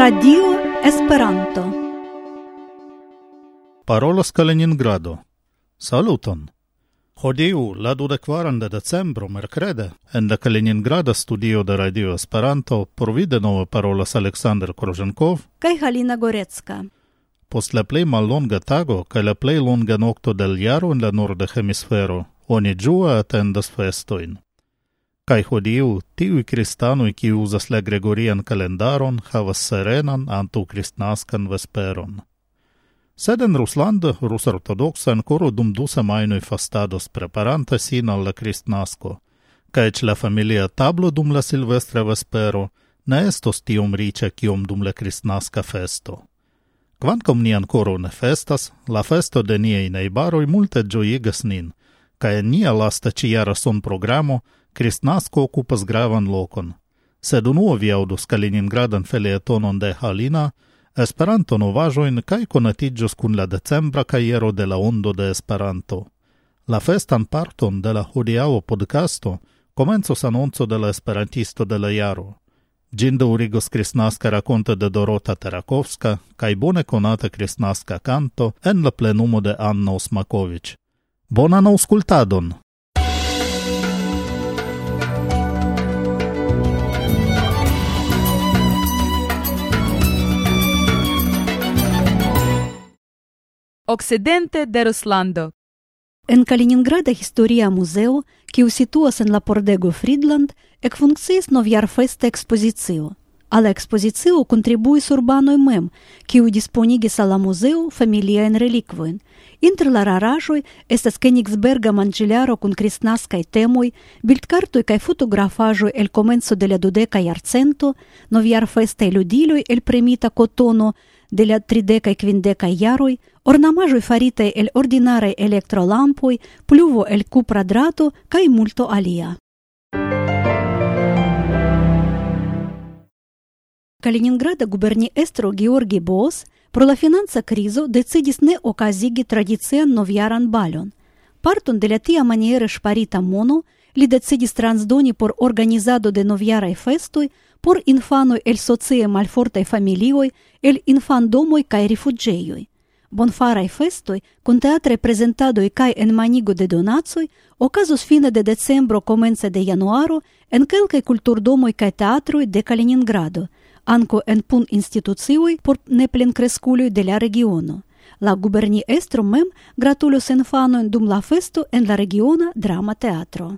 Radio Esperanto. Parolas Kaliningrado. Saluton! Hodiaŭ, la 24 de decembro, merkrede, en la Kaliningrada studio de Radio Esperanto por vi denove parolas Aleksandr Korženkov Kaj Halina Gorecka. Post la plej mallonga tago kaj la plej longa nokto del jaro en la norda hemisfero, oni ĝue atendas festojn. Kaj hodiaŭ tiuj kristanoj, kiuj uzas la gregorian kalendaron, havas serenan antaŭkristnaskan vesperon. Sed en Ruslando, rusortodoksa ankoraŭ dum 2 semajnoj fastados preparanta sin al la kristnasko, kaj eĉ la familia tablo dum la silvestra vespero ne estos tiom riĉa kiom dum la kristnaska festo. Kvankam ni ankoraŭ ne festas, la festo de niaj najbaroj multe ĝojigas nin, kaj en nia lasta ĉijara sonprogramo kristnasko okupas gravan lokon. Sed unue vi aŭdos Kaliningradan felietonon de Halina, Esperanto novaĵojn kaj konatiĝos kun la decembra kajero de la Ondo de Esperanto. La festan parton de la hodiaŭa podcasto komencos anonco de la esperantisto de la jaro. Ĝin daŭrigos kristnaska rakonto de Dorota Tarakovska kaj bone konata kristnaska kanto en la plenumo de Anna Osmakovic. Bonan aŭskultadon! Occidente de Ruslando. En Kaliningrada historia muzeo, kiu situas en la pordego Fridland, ekfunkciis novjarfesta ekspozicio. Al la ekspozicio kontribuis urbanoj mem, kiuj disponigis al la muzeo familiajn relikvojn. Inter la raraĵoj estas Königsberga manĝilaro kun kristnaskaj temoj, bildkartoj kaj fotografaĵoj el komenco de la 20. jarcento, novjarfestaj ludiloj el premita kotono de la 30. kaj 50. jaroj, ornamaĵoj faritaj el ordinaraj elektrolampoj, pluvo el kupra drato kaj multo alia. Kaliningrada guberniestro Georgi Boos pro la financa krizo decidis ne okazigi tradician novjaran balon. Parton de la tiamaniere ŝparita mono li decidis transdoni por organizado de novjaraj festoj por infanoj el socie malfortaj familioj, el infandomoj kaj rifuĝejoj. Bonfaraj festoj kun teatraj prezentadoj kaj enmanigo de donacoj okazos fine de decembro komence de januaro en kelkaj kulturdomoj kaj teatroj de Kaliningrado, ankaŭ en institucioj por neplenkreskuloj de la regiono. La guberniestro mem gratulos infanojn dum la festo en la regiona drama teatro.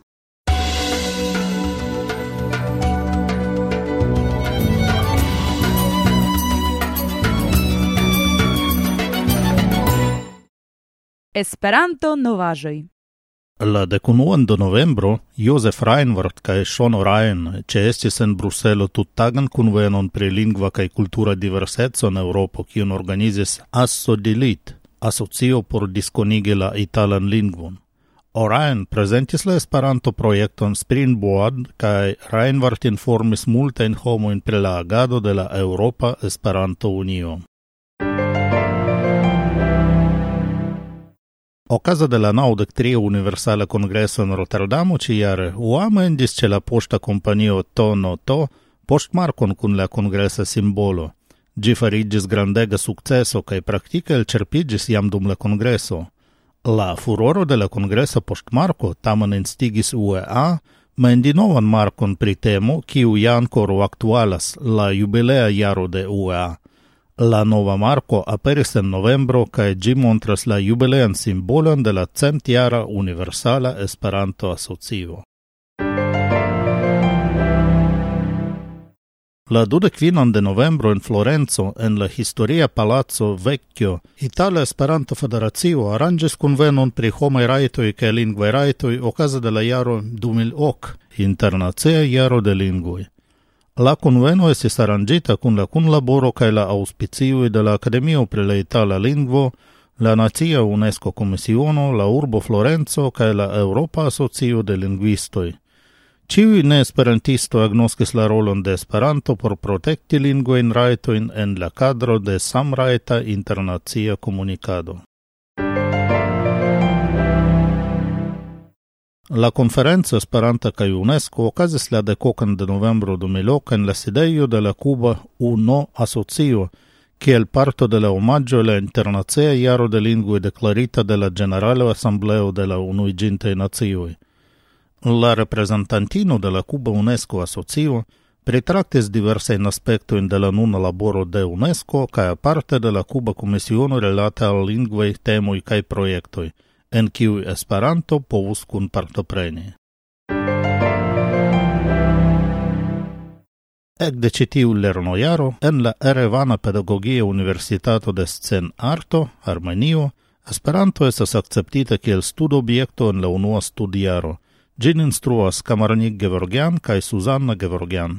Esperanto novaĵoj. La 19 de novembro, Josef Reinwarth kaj Sean Ryan ĉeestis en Bruselo tuttagan kunvenon pri lingva kaj kultura diverseco en Eŭropo, kiun organizis Assodilit, asocio por diskonigi la italan lingvon. Ryan prezentis la Esperanto-projekton Springboard kaj Reinwarth informis multajn homojn pri la agado de la Eŭropa Esperanto-Unio. Okaze de la 93. Universala Kongreso en Rotterdamo ĉijare uame endis ĉe la poŝta kompanio To poŝtmarkon kun la kongresa simbolo. Ĝi fariĝis grandega sukceso kaj praktike elĉerpiĝis jam dum la kongreso. La furoro de la kongresa poŝtmarko tamen instigis UEA mendi novan markon pri temo, kiu ja ankoraŭ aktualas, la jubilea jaro de UEA. La nova marko aperis en novembro kaj ĝi montras la jubilean simbolon de la 100-jara Universala Esperanto-Asocio. La 25 de novembro en Florenco, en la historia Palazzo Vecchio, Itala Esperanto-Federacio aranĝis kunvenon pri homaj rajtoj kaj lingvaj rajtoj okaze de la jaro 2000, Internacia jaro de lingvoj. La kunveno estis aranĝita kun la kunlaboro kaj la aŭspicioj de la Akademio pri la Itala Lingvo, la Nacia UNESCO Komisiono, la urbo Florenco kaj la Eŭropa Asocio de Lingvistoj. Ĉiuj neesperantistoj agnoskis la rolon de Esperanto por protekti lingvajn rajtojn en la kadro de samrajta internacia komunikado. La conferenza Esperanta kaj UNESCO okazis la 10 de novembro 2008 en la sidejo de la Cuba UNO asocio, kiel parto de la omaggio la internacia jaro de lingvoj deklarita de la Generala Asambleo de la Unuiĝintaj Nacioj. La reprezentantino de la Cuba UNESCO asocio pritraktis diversajn aspektojn de la nuna laboro de UNESCO kaj aparte de la Cuba Komisiono rilate al lingvaj temoj kaj projektoj, en kiuj Esperanto povus kunpartopreni. Ekde ĉi tiu lernojaro en la Erevana Pedagogia Universitato de Scen-Arto, Armenio, Esperanto estas akceptita kiel studobjekto en la unua studjaro. Ĝin instruas Kamarnik Gevorgyan kaj Zuzanna Gevorgyan.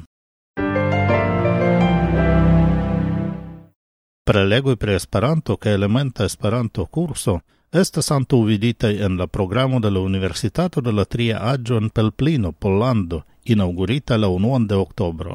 Prelegoj pri Esperanto kaj elementa Esperanto kurso estas antaŭviditaj en la programo de la Universitato de la Tria Aĝo en Pelplino, Pollando, inaŭgurita la 1 de oktobro.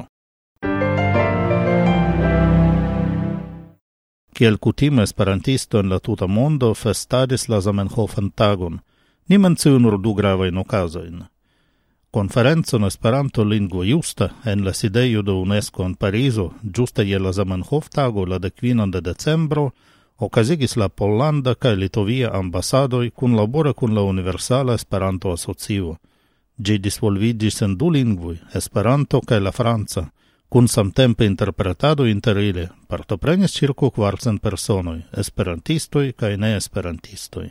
Kiel kutime esperantisto en la tuta mondo festadis la Zamenhofan tagon. Ni menciu nur 2 gravajn okazojn. Konferencon Esperanto lingvo justa en la sidejo de UNESCO en Parizo, ĝuste je la Zamenhof tago la 15 de decembro, okazigis la Pollanda kaj Litovia ambasadoj kunlabore kun la Universala Esperanto Asocio. Ĝi disvolviĝis en 2 lingvoj, Esperanto kaj la franca, kun samtempe interpretado inter ili. Partoprenis ĉirkaŭ 400 personoj, esperantistoj kaj neesperantistoj.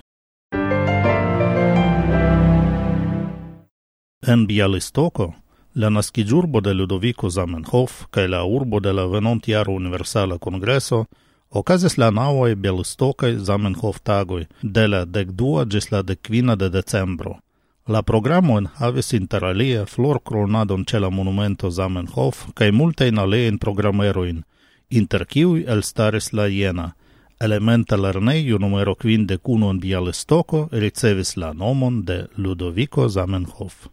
En Bialystoko, la naskiĝurbo de Ludoviko Zamenhof kaj la urbo de la venontjara Universala Kongreso, okazis la 9 Bialystokaj Zamenhof tagoj de la 12 ĝis la 15 de decembro. La programo enhavis inter alie florkronadon ĉe la monumento Zamenhof kaj multajn aliajn programerojn, inter kiuj elstaris la jena. Elementa lernejo numero 51 en Bialystoko ricevis la nomon de Ludoviko Zamenhof.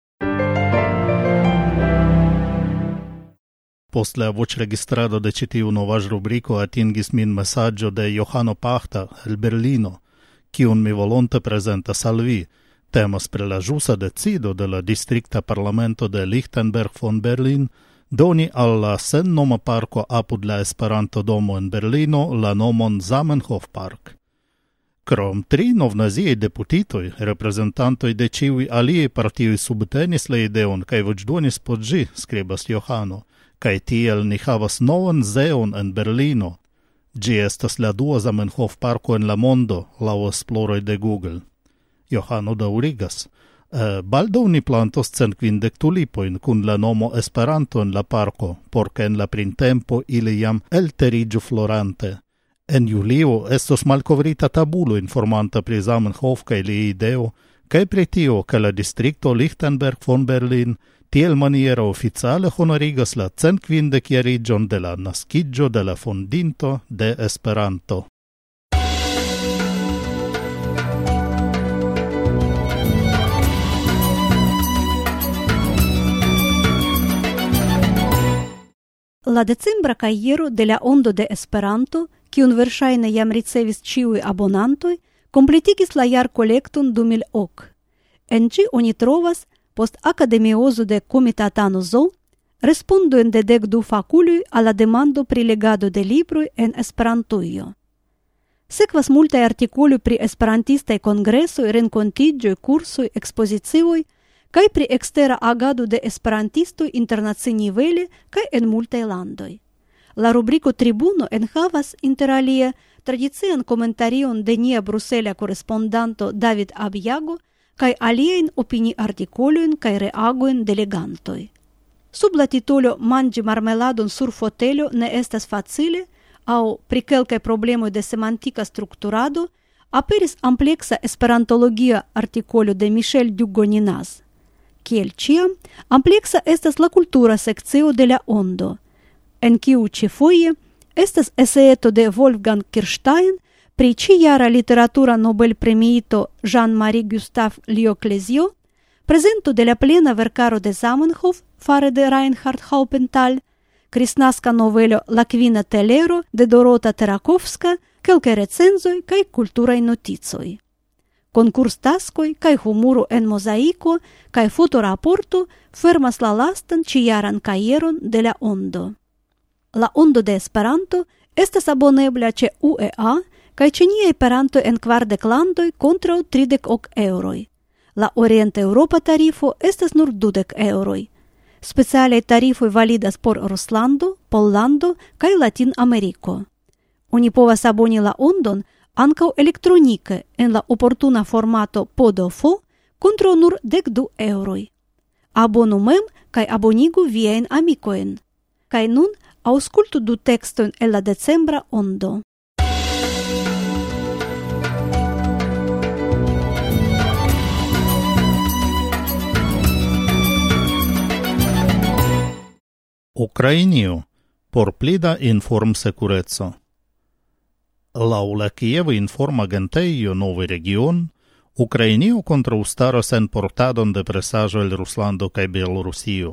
Post la voĉregistrado de ĉi tiu novaĵrubriko atingis min mesaĝo de Johano Pachta el Berlino, kiun mi volonte prezentas al vi. Temas pri la ĵusa decido de la distrikta parlamento de Lichtenberg von Berlin doni al la sennoma parko apud la Esperanto-domo en Berlino la nomon Zamenhof Park. Krom 3 novnaziaj deputitoj, reprezentantoj de ĉiuj aliaj partioj subtenis la ideon kaj voĉdonis por ĝi, skribas Johano, kaj tiel ni havas novan zeon en Berlino. Ĝi estas la 2 Zamenhof parko en la mondo, laŭ esploroj de Google. Johano daŭrigas. Baldaŭ ni plantos 150 tulipojn kun la nomo Esperanto en la parko, por ke en la printempo ili jam elteriĝu florante. En julio estos malkovrita tabulo informata pri Zamenhof kaj lia ideo, kaj pri tio, ke la distrikto Lichtenberg von Berlin tiel maniera oficiale honorigas la 150-jariĝon de la naskiĝo de la fondinto de Esperanto. La decembra kajero de la Ondo de Esperanto, kiun verŝajne jam ricevis ĉiuj abonantoj, kompletigis la jarkolekton 2000 En ĝi oni trovas, post akademiozo de Komitatano Zoo, respondojn de 12 fakuloj al la demando pri legado de libroj en Esperantujo. Sekvas multaj artikoloj pri esperantistaj kongresoj, renkontiĝoj, kursoj, ekspozicioj, kaj pri ekstera agado de esperantistoj internacianivele kaj en multaj landoj. La rubriko Tribuno enhavas inter alie tradician komentarion de nia brusela korespondanto David Abjago kaj aliajn opini-artikolojn kaj reagojn de legantoj. Sub la titolo Manĝi marmeladon sur fotelo ne estas facile aŭ pri kelkaj problemoj de semantika strukturado aperis ampleksa esperantologia artikolo de Michel Dugoninas. Kiel ĉiam, ampleksa estas la kultura sekcio de la Ondo, en kiu ĉifoje estas eseeto de Wolfgang Kirstein pri ĉijara literatura Nobel-premiito Jean-Marie Gustave Lioclésio, prezento de la plena verkaro de Zamenhof fare de Reinhard Haupenthal, kristnaska novelo La kvina telero de Dorota Terakovska, kelkaj recenzoj kaj kulturaj noticoj. Concurs taskoj kaj humuro en mozaiko kaj fotoraporto fermas la lastan ĉijaran kajeron de la Ondo. La Ondo de Esperanto estas abonebla ĉe UEA kaj ĉe nia Esperanto en 40 landoj kontraŭ 30 euroj. La Orient-Eŭropa tarifo estas nur 20 euroj. Specialaj tarifoj validas por Ruslando, Pollando kaj Latin-Ameriko. Oni povas aboni la Ondon ankaŭ elektronike en la oportuna formato PDF kontraŭ nur 12 euroj. Abonu mem kaj abonigu viajn amikojn. Kaj nun aŭskultu 2 tekstojn el la decembra Ondo. Ukrainio por pli da informsekureco. Laŭ la Kieva informagentejo Novi Region, Ukrainio kontraŭstaras enportadon de presaĵoj el Ruslando kaj Belorusio.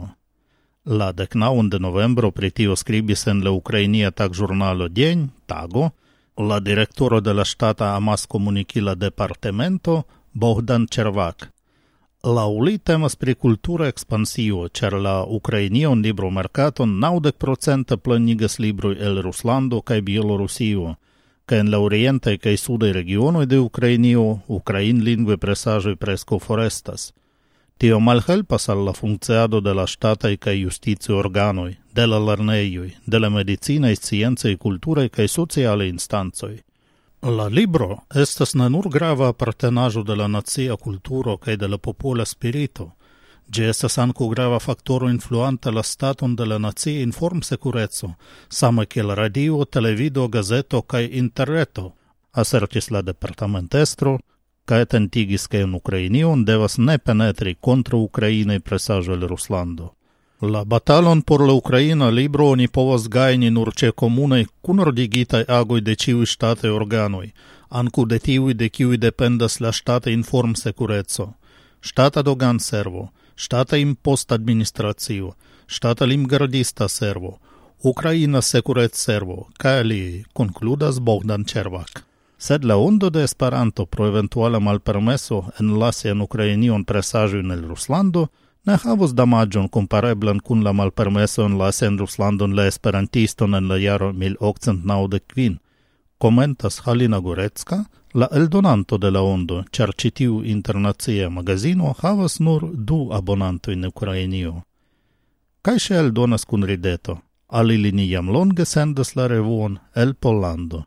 La 19 de novembro pri tio skribis en la Ukrainia tagĵurnalo Deň, Tago, la direktoro de la ŝtata amaskomunikila departemento Bogdan Chervak. Laŭ li temas pri kultura ekspansio, ĉar la Ukrainian libromerkaton 90% plenigas libroj el Ruslando kaj Bielorusio, kaj en la orientaj kaj sudaj regionoj de Ukrainio ukrainlingvaj presaĵoj preskaŭ forestas. Tio malhelpas al la funkciado de la ŝtataj kaj justicaj organoj, de la lernejoj, de la medicinaj, sciencaj, kulturaj kaj socialaj instancoj. La libro estas ne nur grava apartenaĵo de la nacia kulturo kaj de la popola spirito, ĝi estas ankaŭ grava faktoro influanta la staton de la nacia informsekureco, same kiel radio, televido, gazeto kaj interreto, asertis la departamentestro, kaj atentigis ke en Ukrainion devas ne penetri kontraŭ ukrainaj presaĵoj el Ruslando. La batalon por la Ukraina libro oni povas gajni nur ĉe komunaj kunordigitaj agoj de ĉiuj ŝtataj organoj, ankaŭ de tiuj de kiuj dependas la ŝtata informsekureco, ŝtata doganservo, ŝtata impostadministracio, ŝtata limgardista servo, Ukraina sekurecservo kaj aliaj, konkludas Bogdan Chervak. Sed la Ondo de Esperanto pro eventuala malpermeso enlasi en Ukrainion presaĵojn el Ruslando ne havos damaĝon kompareblan kun la malpermeso enlasi en Ruslandon la esperantiston en la jaro 1895, komentas Halina Gorecka, la eldonanto de la Ondo, ĉar ĉi tiu internacia magazino havas nur 2 abonantojn en Ukrainio. Kaj ŝi eldonas kun rideto, al ili ni jam longe sendas la revuon el Pollando.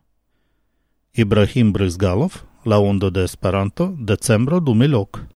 Ibrahim Brizgalov, La Ondo de Esperanto, decembro 2000.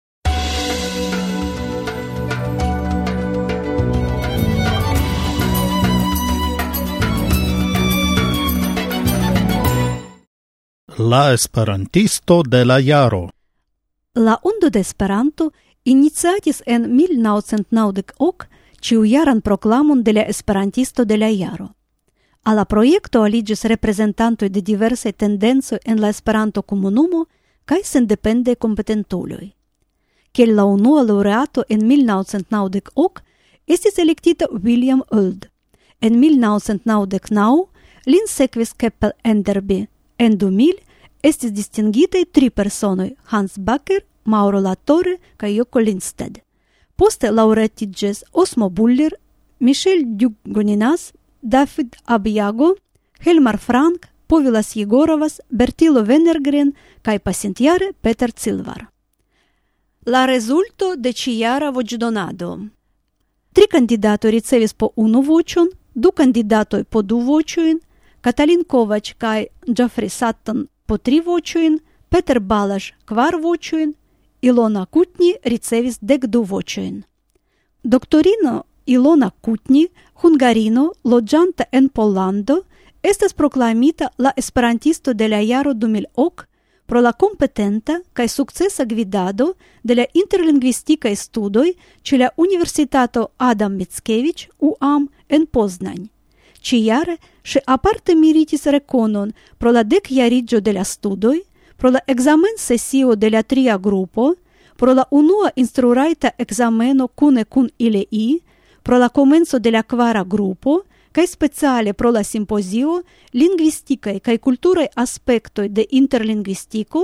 La Esperantisto de la jaro. La Ondo de Esperanto iniciatis en 1990 ĉiujaran proklamon de la Esperantisto de la jaro. A la projekto aliĝis reprezentantoj de diversaj tendencoj en la Esperanto-komunumo kaj sendependaj kompetentuloj. Kiel la unua laureato en 1990 estis elektita William Old. En 1999 lin sekvis Keppel Enderby. En 2000 estis distingitaj 3 personoj: Hans Backer, Mauro Latorre kaj Joko Lindstedt. Poste laureatiĝis Osmo Buller, Michel Dugoninas, David Abjago, Helmar Frank, Povilas Jegorovas, Bertilo Wennergren kaj pasintjare Peter Cilvar. La rezulto de ĉijara voĉdonado. 3 kandidatoj ricevis po 1 voĉon, 2 kandidatoj po 2 voĉojn, Katalin Kovač kaj Geoffrey Sutton po 3 voĉojn, Peter Balaš 4 voĉojn, Ilona Kutni ricevis 12 voĉojn. Doktorino Ilona Kutni, hungarino, loĝanta en Pollando, estas proklamita la Esperantisto de la jaro 2000 pro la kompetenta kaj sukcesa gvidado de la interlingvistikaj studoj ĉe la Universitato Adam Mickiewicz UAM en Poznań. Ĉijare ŝi aparte meritis rekonon pro la 10-jariĝo de la studoj, pro la ekzamensesio de la 3. grupo, pro la unua instrurajta ekzameno kune kun ILEI, pro la komenco de la 4. grupo, kaj speciale pro la simpozio Lingvistikaj kaj kulturaj aspektoj de interlingvistiko,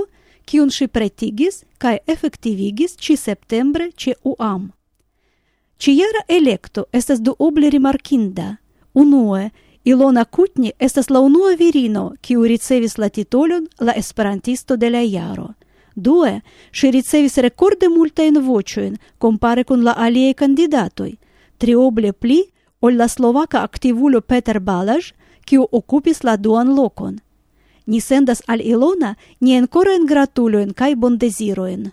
kiun ŝi pretigis kaj efektivigis ĉi septembre ĉe UAM. Ĉi-jara elekto estas duoble rimarkinda. Unue, Ilona Kutni estas la unua virino, kiu ricevis la titolon la Esperantisto de la jaro. Due, ŝi ricevis rekorde multajn voĉojn kompare kun la aliaj kandidatoj, trioble pli ol la slovaka aktivulo Peter Balázs, kiu okupis la duan lokon. Ni sendas al Ilona niajn korajn gratulojn kaj bondezirojn.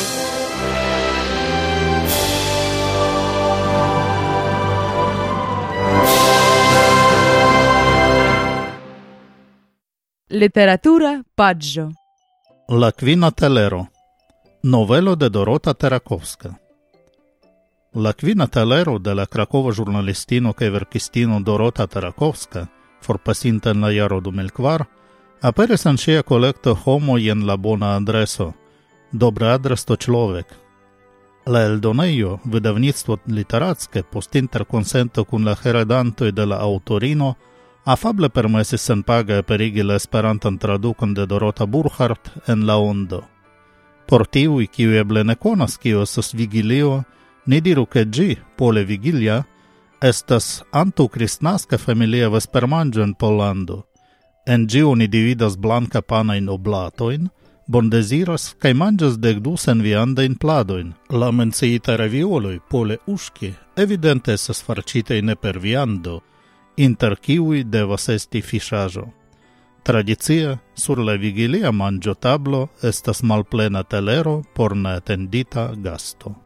Literatura paĝo. La kvina telero. Novelo de Dorota Terakovska. La kvina telero de la krakova ĵurnalistino kaj verkistino Dorota Terakovska, forpasinta en la jaro 2004, aperis en ŝia kolekto Homoj en la bona adreso, Dobre adresto človek. La eldonejo, vydavnictvo literackie, post interkonsento kun la heredantoj de la aŭtorino, afable permesis senpage aperigi la esperantan tradukon de Dorota Burkhardt en la Ondo. Por tiuj, kiuj eble ne konas kio estas vigilio, ni diru ke ĝi, pole vigilia, estas antaŭkristnaska familia vespermanĝo en Pollando. En ĝi oni dividas blankapanajn oblatojn, bondeziras kaj manĝas 12 senviandajn pladojn. La menciitaj ravioloj, pole uŝki, evidente estas farĉitaj ne per viando, inter kiuj devas esti fiŝaĵo. Tradicie, sur la vigilia manĝotablo estas malplena telero por neatendita gasto.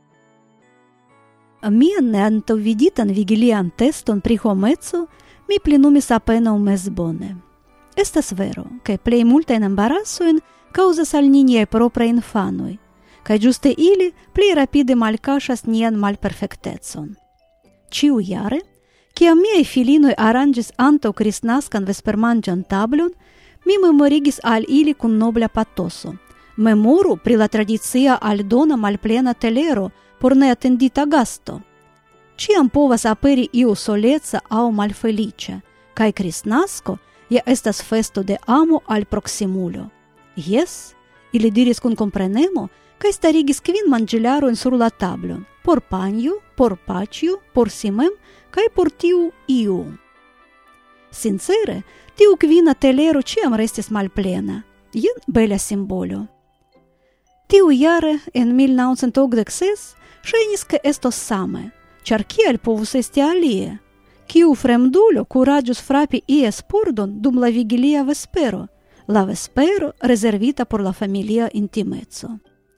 Mian neantaŭviditan vigilian teston pri homeco mi plenumis apenaŭ mezbone. Estas vero, ke plej multajn embarasojn kaŭzas al ni niaj propraj infanoj, kaj ĝuste ili pli rapide malkaŝas nian malperfektecon. Ĉiujare, kiam miaj filinoj aranĝis antaŭkristnaskan vespermanĝan tablon, mi memorigis al ili kun nobla patoso. Memoru pri la tradicia aldona malplena telero por neatendita gasto. Ĉiam povas aperi iu soleca aŭ malfeliĉa, kaj kristnasko ja estas festo de amo al proksimulo. Jes, ili diris kun komprenemo, kaj starigis 5 manĝilarojn sur la tablon, por panjo, por paĉjo, por si mem, kaj por tiu iu. Sincere, tiu kvina telero ĉiam restis malplena. Jen bela simbolo. Tiu jare, en 1986, ŝajnis ke estos same, ĉar kiel povus esti alie? Kiu fremdulo kuraĝus frapi ies pordon dum la vigilia vespero, la vespero rezervita por la familia intimeco.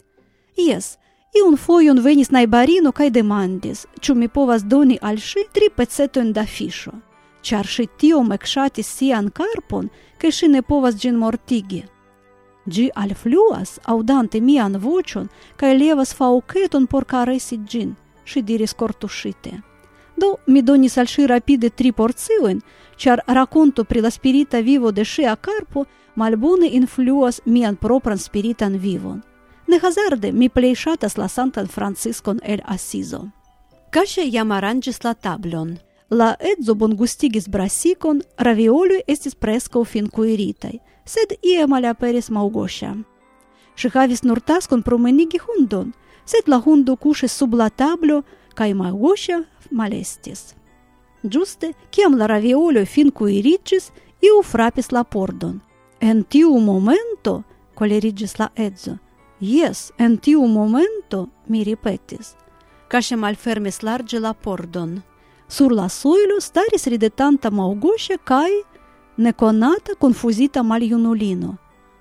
Jes, iun fojon venis najbarino kaj demandis, ĉu mi povas doni al ŝi 3 pecetojn da fiŝo, ĉar ŝi tiom ekŝatis sian karpon, ke ŝi ne povas ĝin mortigi. Ĝi alfluas, aŭdante mian voĉon, kaj levas faŭketon por karesi ĝin, ŝi diris kortuŝite. Do mi donis al ŝi rapide 3 porciojn, ĉar rakonto pri la spirita vivo de ŝia karpo malbone influas mian propran spiritan vivon. Ne hazarde mi plej ŝatas la Sanktan Franciskon el Asizo. Kaŝe jam aranĝis la tablon. La edzo bongustigis brasikon, ravioloj estis preskaŭ finkuiritaj, sed ie malaperis Małgosia. Ŝi havis nur taskon promenigi hundon, sed la hundo kuŝis sub la tablo, kaj Małgosia malestis. Ĝuste, kiam la ravioloj finkuiriĝis, iu frapis la pordon. En tiu momento, koleriĝis la edzo. Jes, en tiu momento, mi ripetis. Kaŝe malfermis larĝe la pordon. Sur la sojlo staris ridetanta Małgosia kaj nekonata konfuzita maljunulino.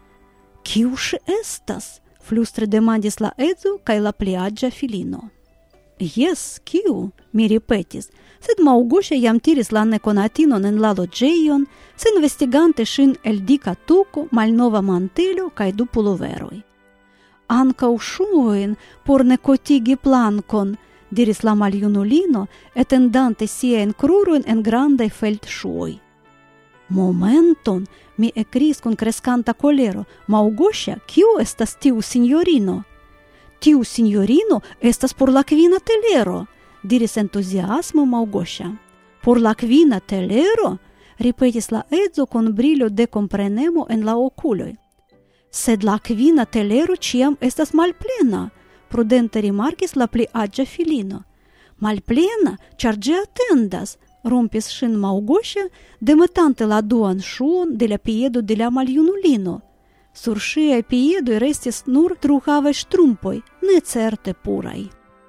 Kiu ŝi estas? Flustre demandis la edzo kaj la pli aĝa filino. Jes, kiu? Mi ripetis, sed Małgosia jam tiris la nekonatinon en la loĝejon, senvestigante ŝin el dika tuko, malnova mantelo kaj 2 puloveroj. Ankaŭ ŝuojn por nekotigi plankon, diris la maljunulino, etendante siajn krurojn en grandaj feldŝuoj. Momenton, mi ekriis kun kreskanta kolero. Małgosia, kiu estas tiu sinjorino? Tiu sinjorino estas por la kvina telero, diris entuziasmo Małgosia. Por la kvina telero? Ripetis la edzo kun brilo de komprenemo en la okuloj. sed la quina telero ciam estas malplena, prudente rimarkis la pli agia filino. Malplena, char gi attendas, rompis shin Małgosia, demetante la duan shuon de la piedo de la maljunulino. Sur sciai piedoi restis nur truhavaj strumpoi, ne certe purai.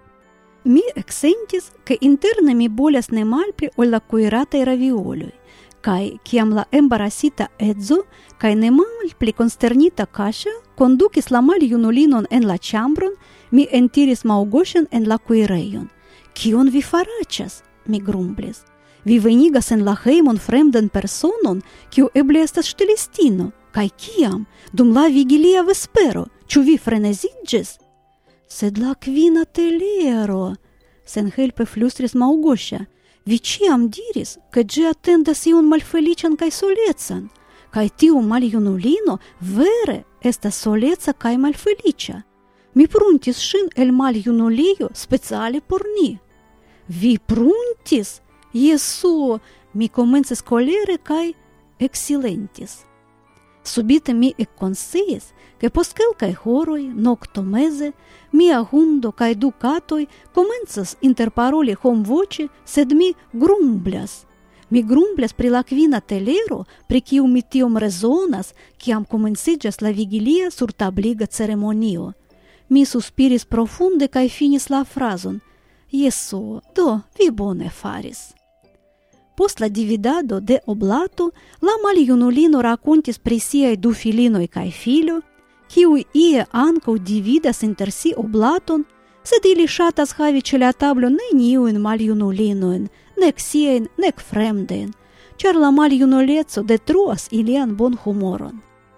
Mi exsentis, che interne mi bolas ne malpli ol la cuiratai raviolioi, kai ciam la embarasita edzo, kai ne malpli consternita Kasia, conducis la maljunulinon en la chambron, mi entiris Małgosian en la cuireion. Kion vi faracas? Mi grumblis. Vi venigas en la heimon fremdan personon, kiu eble estas ŝtelistino, kai kiam, dum la vigilia vespero, ĉu vi frenezigis? Sed la kvina telero, senhelpe flustris Małgosia, vi ciam diris, ke ĝi atendas iun malfeliĉan kaj solecan, kaj tiu maljunulino vere estas soleca kaj malfeliĉa. Mi pruntis ŝin el maljunulio speciale por ni. Vi pruntis? Jesu, mi komencis kolere kaj eksilentis. Subite mi ekkonsciis, ke post kelkaj horoj, noktomeze, mia hundo kaj du katoj komencas interparoli homvoĉe, sed mi grumblas. Mi grumblas pri la kvina telero, pri kiu mi tiom rezonas, kiam komenciĝas la vigilia surtabliga ceremonio. Mi suspiris profunde kaj finis la frazon: Jesu, do, vi bone faris. Post la dividado de oblato, la maljunulino rakontis pri siaj du filinoj kaj filo, kiuj ie ankaŭ dividas inter si oblaton, sed ili ŝatas havi ĉe la tablo neniujn maljunulinojn, nek siajn, nek fremdajn, ĉar la maljunuleco detruas ilian bonhumoron.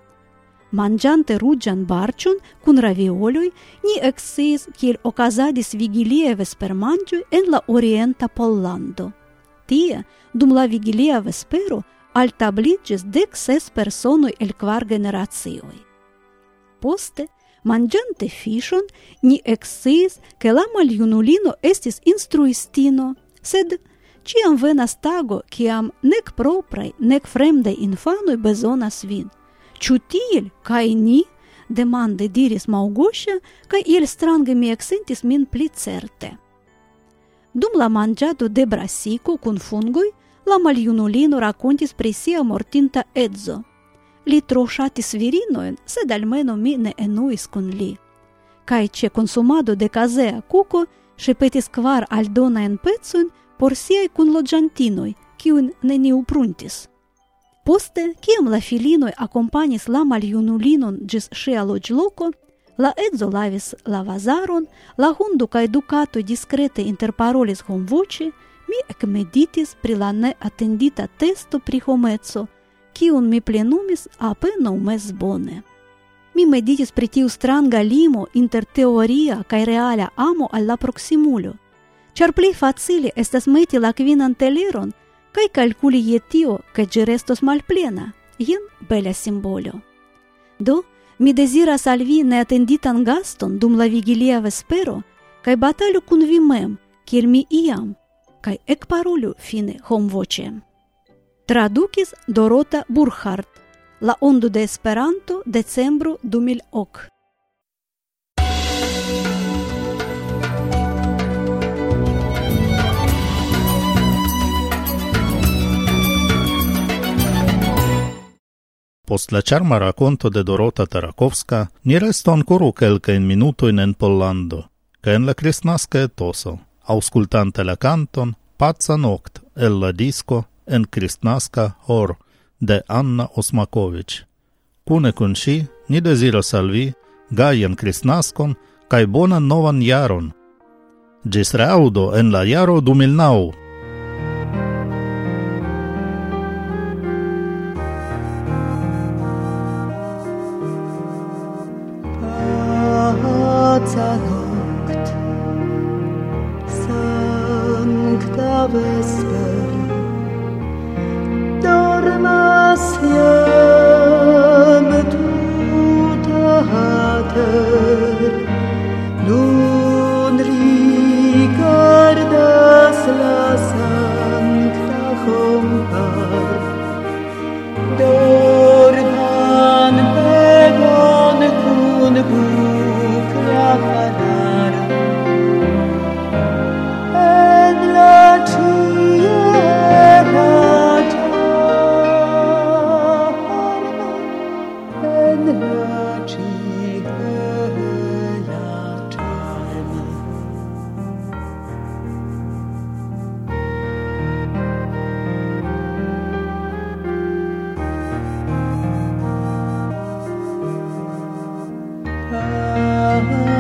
Manĝante ruĝan barĉon kun ravioloj, ni eksciis, kiel okazadis vigiliaj vespermanĝoj en la orienta Pollando. Tie, dum la vigilia vespero, altabliĝis 16 personoj el 4 generacioj. Poste, manĝante fiŝon, ni eksciis, ke la maljunulino estis instruistino, sed ĉiam venas tago, kiam nek propraj, nek fremdaj infanoj bezonas vin. Ĉu tiel kaj ni? Demande diris Małgosia, kaj iel strange mi eksentis min pli certe. Dum la manĝado de brasiko kun fungoj, la maljunulino rakontis pri sia mortinta edzo. Li tro ŝatis virinojn, sed almeno mi ne enuis kun li. Kaj ĉe konsumado de kazea kuko ŝi petis 4 aldonajn pecojn por siaj kunloĝantinoj, kiujn neniu pruntis. Poste, kiam la filinoj akompanis la maljunulinon ĝis ŝia loĝloko, la edzo lavis la vazaron, la hundo kaj du katoj diskrete interparolis homvoĉe, mi ekmeditis pri la neatendita testo pri homeco, kiun mi plenumis apenaŭ mezbone. Mi meditis pri tiu stranga limo inter teoria kaj reala amo al la proksimulo, ĉar pli facile estas meti la kvinan teleron kaj kalkuli je tio, ke ĝi restos malplena, jen bela simbolo. Do, mi deziras al vi neatenditan gaston dum la vigilia vespero, kaj batalu kun vi mem, kiel mi iam, kaj ekparolu fine homvoĉe. Tradukis Dorota Burkhardt, La Ondo de Esperanto, decembro 2008. Post la ĉarma rakonto de Dorota Tarakovska, ni restu ankoraŭ kelkajn minutojn en Pollando, kaj en la kristnaska etoso, aŭskultante la kanton Paca nokt el la disko En kristnaska hor de Anna Osmakovic. Kune kun ŝi ni deziras al vi gajan kristnaskon kaj bonan novan jaron. Ĝis reaŭdo en la jaro 2009. Paca nokt, sancta vesper, dormas jam tuta ter, nun rigardas las falar en la tierra en la tierra